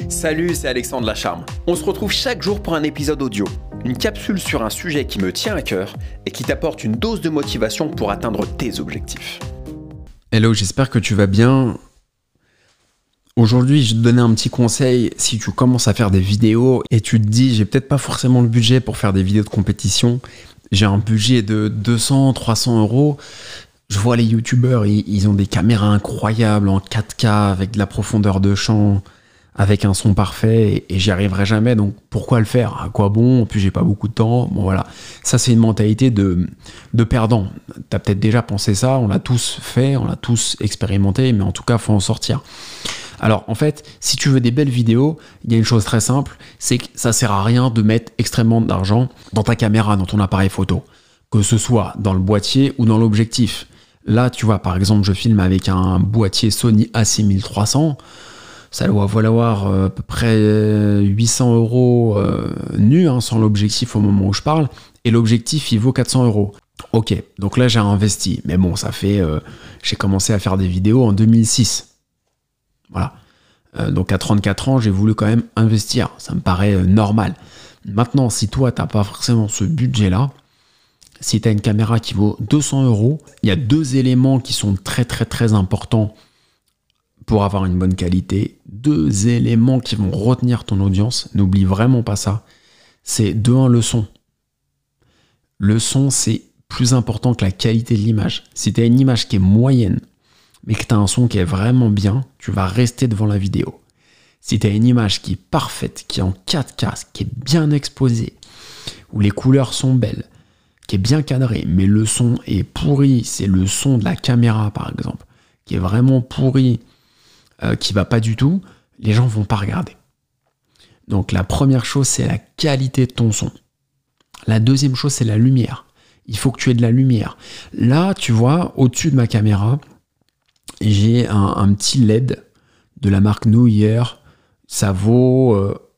Salut, c'est Alexandre Lacharme. On se retrouve chaque jour pour un épisode audio. Une capsule sur un sujet qui me tient à cœur et qui t'apporte une dose de motivation pour atteindre tes objectifs. Hello, j'espère que tu vas bien. Aujourd'hui, je vais te donner un petit conseil. Si tu commences à faire des vidéos et tu te dis, j'ai peut-être pas forcément le budget pour faire des vidéos de compétition, j'ai un budget de 200, 300 euros. Je vois les youtubeurs, ils ont des caméras incroyables en 4K avec de la profondeur de champ, avec un son parfait et j'y arriverai jamais. Donc pourquoi le faire? À quoi bon? En plus, j'ai pas beaucoup de temps. Bon voilà, ça c'est une mentalité de perdant. T'as peut-être déjà pensé ça, on l'a tous fait, on l'a tous expérimenté, mais en tout cas, faut en sortir. Alors en fait, si tu veux des belles vidéos, il y a une chose très simple, c'est que ça sert à rien de mettre extrêmement d'argent dans ta caméra, dans ton appareil photo, que ce soit dans le boîtier ou dans l'objectif. Là, tu vois, par exemple, je filme avec un boîtier Sony A6300, ça doit valoir à peu près 800 euros nu, sans l'objectif au moment où je parle, et l'objectif, il vaut 400 euros. Ok, donc là, j'ai investi, mais bon, ça fait... j'ai commencé à faire des vidéos en 2006. Voilà. Donc à 34 ans, j'ai voulu quand même investir, ça me paraît normal. Maintenant, si toi, t'as pas forcément ce budget-là, si tu as une caméra qui vaut 200 euros, il y a deux éléments qui sont très très très importants pour avoir une bonne qualité. Deux éléments qui vont retenir ton audience. N'oublie vraiment pas ça. C'est de un, le son. Le son, c'est plus important que la qualité de l'image. Si tu as une image qui est moyenne, mais que tu as un son qui est vraiment bien, tu vas rester devant la vidéo. Si tu as une image qui est parfaite, qui est en 4K, qui est bien exposée, où les couleurs sont belles, qui est bien cadré, mais le son est pourri, c'est le son de la caméra par exemple, qui est vraiment pourri, qui va pas du tout, les gens vont pas regarder. Donc la première chose, c'est la qualité de ton son. La deuxième chose, c'est la lumière. Il faut que tu aies de la lumière. Là, tu vois, au-dessus de ma caméra, j'ai un petit LED de la marque Neuer. Ça vaut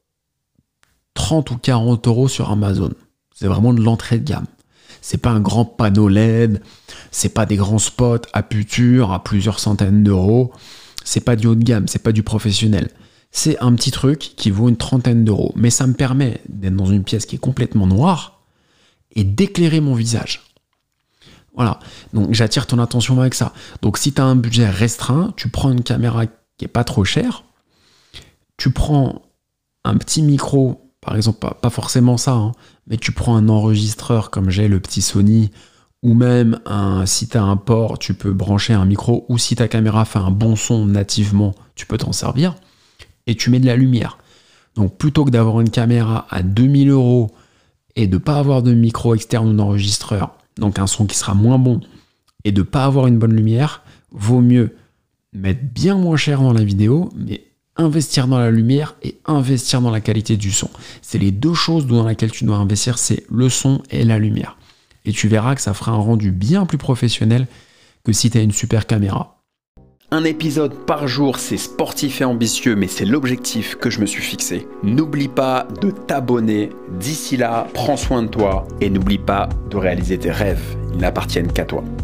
30 ou 40 euros sur Amazon. C'est vraiment de l'entrée de gamme. C'est pas un grand panneau LED, c'est pas des grands spots à puture à plusieurs centaines d'euros, c'est pas du haut de gamme, c'est pas du professionnel. C'est un petit truc qui vaut une trentaine d'euros. Mais ça me permet d'être dans une pièce qui est complètement noire et d'éclairer mon visage. Voilà, donc j'attire ton attention avec ça. Donc si tu as un budget restreint, tu prends une caméra qui est pas trop chère, tu prends un petit micro, par exemple, pas forcément ça, mais tu prends un enregistreur comme j'ai le petit Sony, ou même si tu as un port, tu peux brancher un micro, ou si ta caméra fait un bon son nativement, tu peux t'en servir, et tu mets de la lumière. Donc plutôt que d'avoir une caméra à 2000 euros et de ne pas avoir de micro externe ou d'enregistreur, donc un son qui sera moins bon, et de ne pas avoir une bonne lumière, vaut mieux mettre bien moins cher dans la vidéo, mais investir dans la lumière et investir dans la qualité du son. C'est les deux choses dans lesquelles tu dois investir, c'est le son et la lumière. Et tu verras que ça fera un rendu bien plus professionnel que si tu as une super caméra. Un épisode par jour, c'est sportif et ambitieux, mais c'est l'objectif que je me suis fixé. N'oublie pas de t'abonner. D'ici là, prends soin de toi et n'oublie pas de réaliser tes rêves. Ils n'appartiennent qu'à toi.